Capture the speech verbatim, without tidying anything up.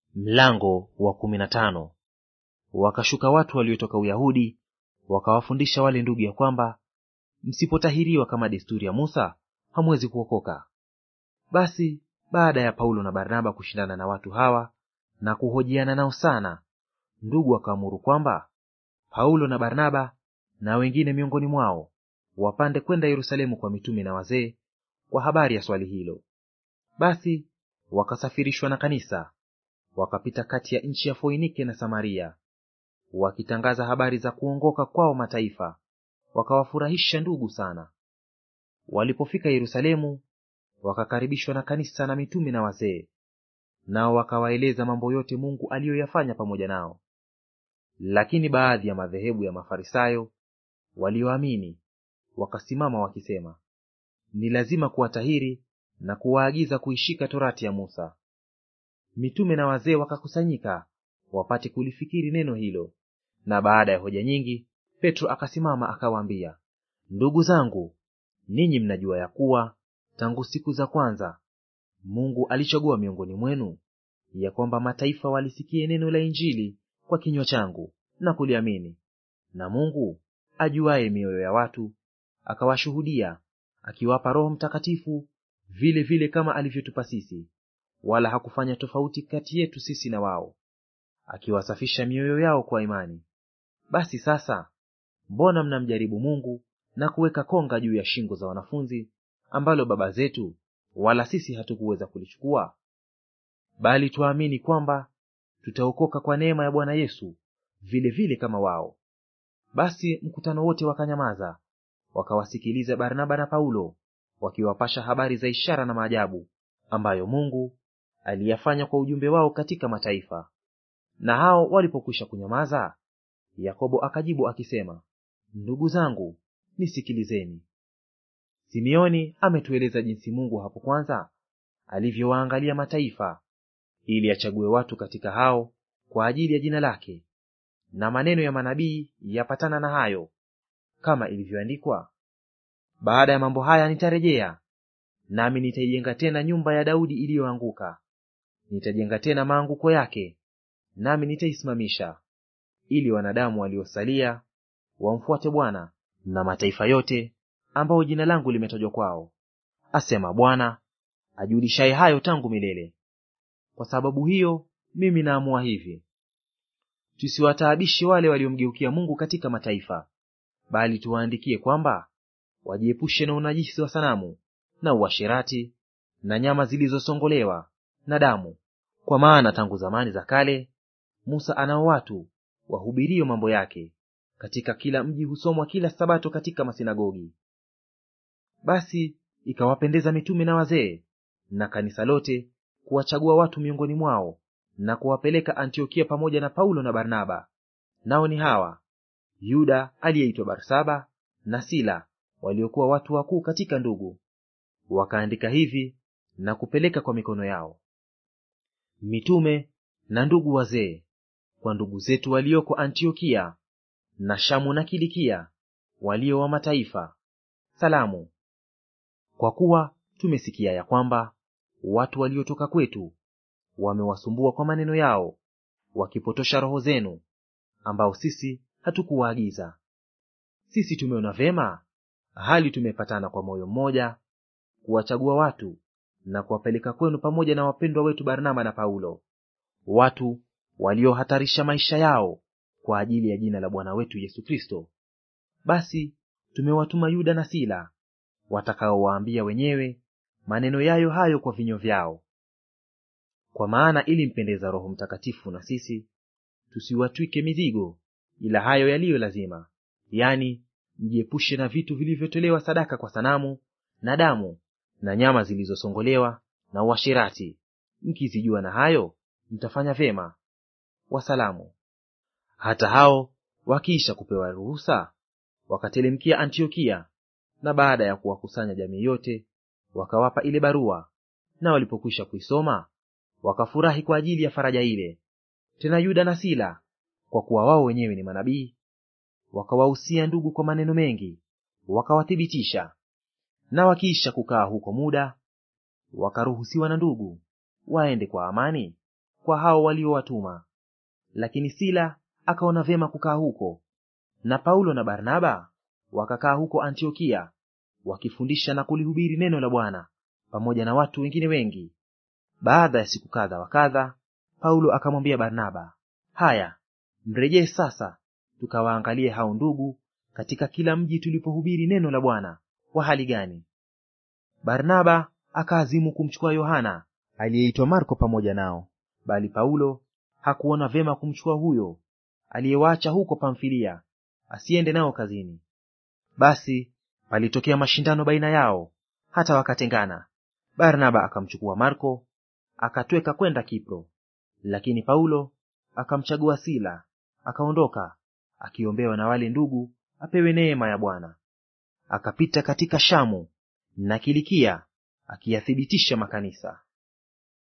Mlango wa kumi na tano. Wakashuka watu waliotoka Uyahudi, wakawafundisha wale ndugu ya kwamba msipotahiriwa kama desturi ya Musa, hamwezi kuokoka. Basi baada ya Paulo na Barnaba kushindana na watu hawa na kuhojiana nao sana, ndugu wakaamuru kwamba Paulo na Barnaba na wengine miongoni mwao wapande kwenda Yerusalemu kwa mitume na wazee kwa habari ya swali hilo. Basi wakasafirishwa na kanisa, wakapita kati ya nchi ya Foinike na Samaria, wakitangaza habari za kuongoka kwao mataifa, wakawafurahisha ndugu sana. Walipofika Yerusalemu, wakakaribishwa na kanisa na mitume na wazee, nao wakawaeleza mambo yote Mungu aliyoyafanya pamoja nao. Lakini baadhi ya madhehebu ya Mafarisayo walioamini wakasimama wakisema, ni lazima kuwatahiri na kuwaagiza kuishika torati ya Musa. Mitume na wazee wakakusanyika wapate kulifikiri neno hilo, na baada ya hoja nyingi, Petro akasimama akawaambia, ndugu zangu, ninyi mnajua ya kuwa tangu siku za kwanza Mungu alichagua miongoni mwenu ya kwamba mataifa walisikie neno la Injili kwa kinywa changu na kuliamini. Na Mungu ajuaye mioyo ya watu akawashuhudia, akiwapa Roho Mtakatifu vile vile kama alivyotupa sisi, wala hakufanya tofauti kati yetu sisi na wao, akiwasafisha mioyo yao kwa imani. Basi sasa, mbona mnamjaribu Mungu na kuweka konga juu ya shingo za wanafunzi, ambalo baba zetu wala sisi hatukuweza kulichukua? Bali tuamini kwamba tutaokoka kwa neema ya Bwana Yesu vile vile kama wao. Basi mkutano wote wakanyamaza, wakawasikiliza Barnaba na Paulo, wakiwapasha habari za ishara na maajabu ambayo Mungu aliyafanya kwa ujumbe wao katika mataifa. Na hao walipokwisha kunyamaza, Yakobo akajibu akisema, ndugu zangu, nisikilizeni. Simeoni ametueleza jinsi Mungu hapo kwanza alivyowaangalia mataifa, ili achague watu katika hao kwa ajili ya jina lake. Na maneno ya manabii yapatana na hayo, kama ilivyoandikwa, baada ya mambo haya nitarejea, nami nitaijenga tena nyumba ya Daudi iliyoanguka. Nitajenga tena maanguko yake, nami nitaisimamisha, ili wanadamu waliosalia wamfuate Bwana, na mataifa yote ambao jina langu limetajwa kwao, asema Bwana, ajulishaye hayo tangu milele. Kwa sababu hiyo mimi naamua hivi, tusiwataabishe wale waliomgeukia Mungu katika mataifa, bali tuwaandikie kwamba wajiepushe na unajisi wa sanamu na uasherati na nyama zilizosongolewa na damu, kwa maana tangu zamani za kale Musa anao watu wahubirio mambo yake, katika kila mji husomwa kila Sabato katika masinagogi. Basi ikawapendeza mitume na wazee na kanisa lote kuwachagua watu miongoni mwao na kuwapeleka Antiokia pamoja na Paulo na Barnaba. Nao ni hawa: Yuda aliyeitwa Barsaba na Sila, waliokuwa watu wakuu katika ndugu. Wakaandika hivi na kupeleka kwa mikono yao: mitume na ndugu wazee, kwa ndugu zetu walioko Antiokia na Shamu na Kilikia, walio wa mataifa, salamu. Kwa kuwa tumesikia ya kwamba watu waliotoka kwetu wamewasumbua kwa maneno yao, wakipotosha roho zenu, ambao sisi hatukuwaagiza. Sisi tumeona vema, hali tumepatana kwa moyo mmoja, kuwachagua watu na kuwapeleka kwenu pamoja na wapendwa wetu Barnaba na Paulo, watu waliohatarisha maisha yao kwa ajili ya jina la Bwana wetu Yesu Kristo. Basi tumewatuma Yuda na Sila, watakaowaambia wenyewe maneno yayo hayo kwa vinywa vyao. Kwa maana ili mpendeza Roho Mtakatifu na sisi tusiwatwike mizigo, ila hayo yaliyo lazima, yani mjiepushe na vitu vilivyotolewa sadaka kwa sanamu na damu na nyama zilizosongolewa na uasherati. Mkizijua na hayo, mtafanya vyema. Wasalamu. Hata hao wakiisha kupewa ruhusa, wakatelemkia Antiokia, na baada ya kuwakusanya jamii yote, wakawapa ile barua. Na walipokwisha kuisoma, wakafurahi kwa ajili ya faraja ile. Tena Yuda na Sila, kwa kuwa wao wenyewe ni manabii, wakawahusia ndugu kwa maneno mengi, wakawathibitisha. Na wakiisha kukaa huko muda, wakaruhusiwa na ndugu waende kwa amani kwa hao waliowatuma. Lakini Sila akaona vyema kukaa huko, na Paulo na Barnaba wakakaa huko Antiokia, wakifundisha na kulihubiri neno la Bwana pamoja na watu wengine wengi. Baada ya siku kadha wa kadha, Paulo akamwambia Barnaba, haya, mrejee sasa, tukawaangalie hao ndugu katika kila mji tulipohubiri neno la Bwana wa hali gani. Barnaba akaazimu kumchukua Yohana aliyeitwa Marko pamoja nao, bali Paulo hakuona vyema kumchukua huyo aliyewaacha huko Pamfilia, asiende nao kazini. Basi palitokea mashindano baina yao, hata wakatengana. Barnaba akamchukua Marko akatweka kwenda Kipro, lakini Paulo akamchagua Sila, akaondoka akiombewa na wale ndugu apewe neema ya Bwana. Akapita katika Shamu na Kilikia akiyathibitisha makanisa.